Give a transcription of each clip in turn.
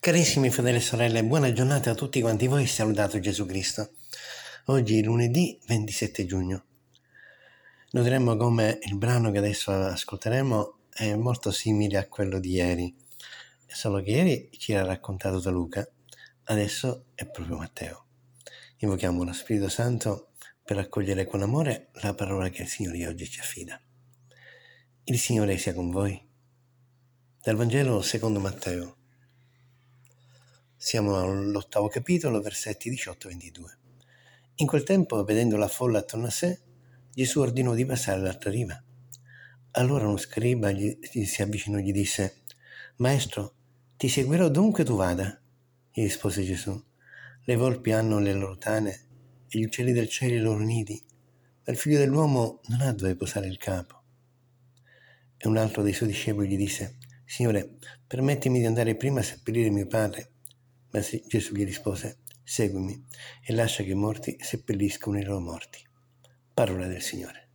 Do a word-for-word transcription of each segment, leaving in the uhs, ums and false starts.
Carissimi fratelli e sorelle, buona giornata a tutti quanti voi, salutato Gesù Cristo. Oggi è lunedì ventisette giugno. Noteremo come il brano che adesso ascolteremo è molto simile a quello di ieri, solo che ieri ci era raccontato da Luca, adesso è proprio Matteo. Invochiamo lo Spirito Santo per accogliere con amore la parola che il Signore oggi ci affida. Il Signore sia con voi. Dal Vangelo secondo Matteo. Siamo all'ottavo capitolo, versetti diciotto ventidue. In quel tempo, vedendo la folla attorno a sé, Gesù ordinò di passare all'altra riva. Allora uno scriba gli, gli si avvicinò e gli disse: «Maestro, ti seguirò dovunque tu vada». Gli rispose Gesù: «Le volpi hanno le loro tane e gli uccelli del cielo i loro nidi, ma il figlio dell'uomo non ha dove posare il capo». E un altro dei suoi discepoli gli disse: «Signore, permettimi di andare prima a seppellire mio padre». Ma Gesù gli rispose: «Seguimi e lascia che i morti seppelliscono i loro morti». Parola del Signore.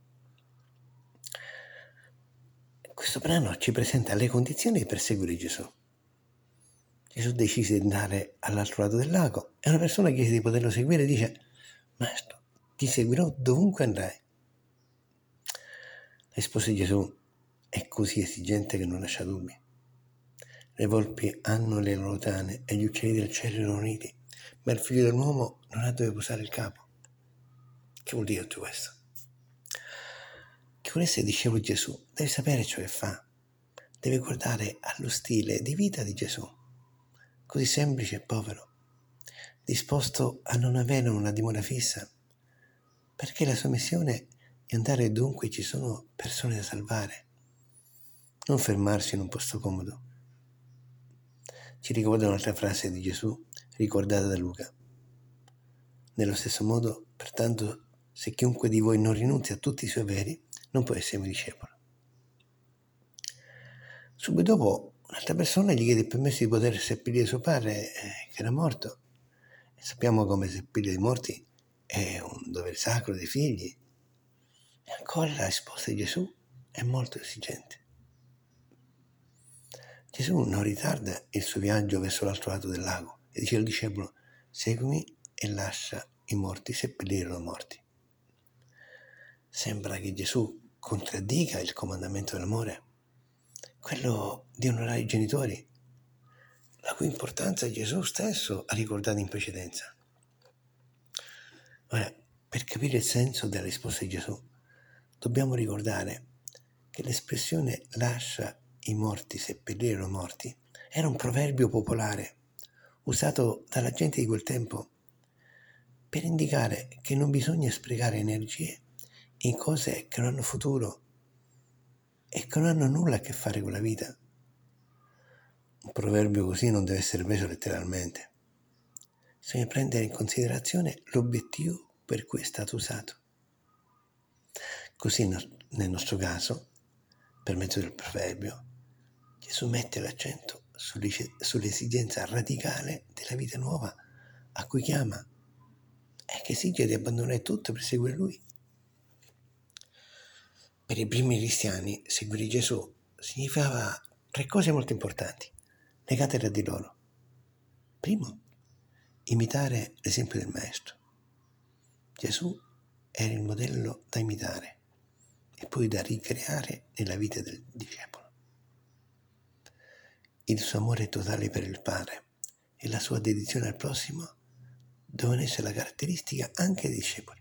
Questo brano ci presenta le condizioni per seguire Gesù. Gesù decise di andare all'altro lato del lago e una persona chiese di poterlo seguire e dice: «Maestro, ti seguirò dovunque andrai». Rispose Gesù: «È così esigente che non lascia dubbi. Le volpi hanno le loro tane e gli uccelli del cielo i loro nidi, ma il figlio dell'uomo non ha dove posare il capo». Che vuol dire tutto questo? Che vuol essere discepolo di Gesù deve sapere ciò che fa, deve guardare allo stile di vita di Gesù, così semplice e povero, disposto a non avere una dimora fissa, perché la sua missione è andare dovunque ci sono persone da salvare, non fermarsi in un posto comodo. Ci ricorda un'altra frase di Gesù ricordata da Luca. Nello stesso modo, pertanto, se chiunque di voi non rinunzia a tutti i suoi averi, non può essere mio discepolo. Subito dopo, un'altra persona gli chiede il permesso di poter seppellire suo padre, eh, che era morto. E sappiamo come seppellire i morti è un dovere sacro dei figli. E ancora la risposta di Gesù è molto esigente. Gesù non ritarda il suo viaggio verso l'altro lato del lago e dice al discepolo: «Seguimi e lascia i morti seppellire i loro morti». Sembra che Gesù contraddica il comandamento dell'amore, quello di onorare i genitori, la cui importanza Gesù stesso ha ricordato in precedenza. Ora, per capire il senso della risposta di Gesù, dobbiamo ricordare che l'espressione «lascia i morti seppellire i loro morti» era un proverbio popolare usato dalla gente di quel tempo per indicare che non bisogna sprecare energie in cose che non hanno futuro e che non hanno nulla a che fare con la vita. Un proverbio così non deve essere preso letteralmente. Bisogna prendere in considerazione l'obiettivo per cui è stato usato. Così nel nostro caso, per mezzo del proverbio, Gesù mette l'accento sull'esigenza radicale della vita nuova a cui chiama e che esige di abbandonare tutto per seguire Lui. Per i primi cristiani seguire Gesù significava tre cose molto importanti, legate tra di loro. Primo, imitare l'esempio del Maestro. Gesù era il modello da imitare e poi da ricreare nella vita del discepolo. Il suo amore totale per il Padre e la sua dedizione al prossimo devono essere la caratteristica anche dei discepoli.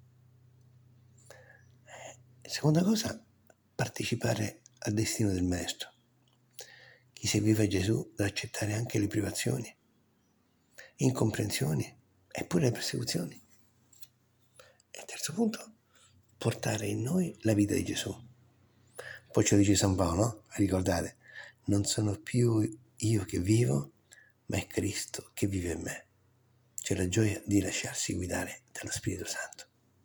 Seconda cosa, partecipare al destino del Maestro. Chi seguiva Gesù deve accettare anche le privazioni, incomprensioni e pure le persecuzioni. E terzo punto, portare in noi la vita di Gesù. Poi ce lo dice San Paolo, no? Ricordate, non sono più io che vivo, ma è Cristo che vive in me. C'è la gioia di lasciarsi guidare dallo Spirito Santo.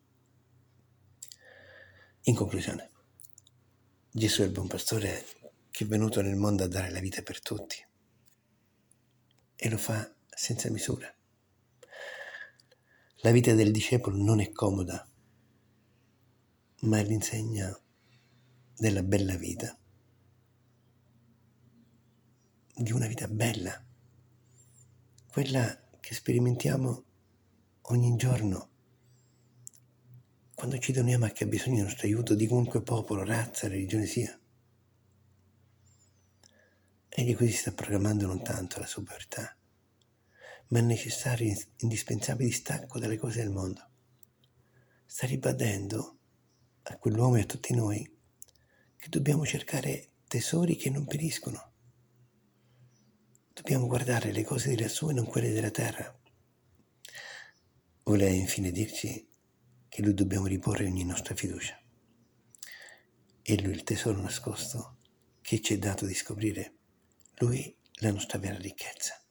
In conclusione, Gesù è il buon pastore che è venuto nel mondo a dare la vita per tutti e lo fa senza misura. La vita del discepolo non è comoda, ma è l'insegna della bella vita, di una vita bella, quella che sperimentiamo ogni giorno quando ci doniamo a chi ha bisogno del nostro aiuto, di qualunque popolo, razza, religione sia. Egli così sta programmando non tanto la sua povertà, ma il necessario e indispensabile distacco dalle cose del mondo. Sta ribadendo a quell'uomo e a tutti noi che dobbiamo cercare tesori che non periscono. Dobbiamo guardare le cose di lassù e non quelle della terra. Vuole infine dirci che lui dobbiamo riporre ogni nostra fiducia. E lui il tesoro nascosto che ci è dato di scoprire. Lui la nostra vera ricchezza.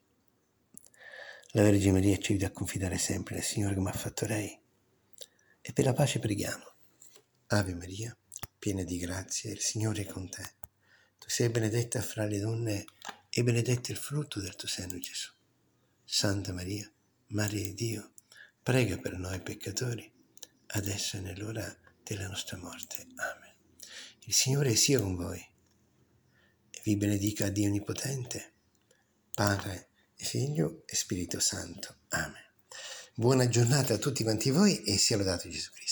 La Vergine Maria ci aiuta a confidare sempre nel Signore come ha fatto lei. E per la pace preghiamo. Ave Maria, piena di grazia, il Signore è con te. Tu sei benedetta fra le donne e benedetto il frutto del tuo seno, Gesù. Santa Maria, Madre di Dio, prega per noi peccatori, adesso e nell'ora della nostra morte. Amen. Il Signore sia con voi e vi benedica Dio Onnipotente, Padre, Figlio e Spirito Santo. Amen. Buona giornata a tutti quanti voi e sia lodato Gesù Cristo.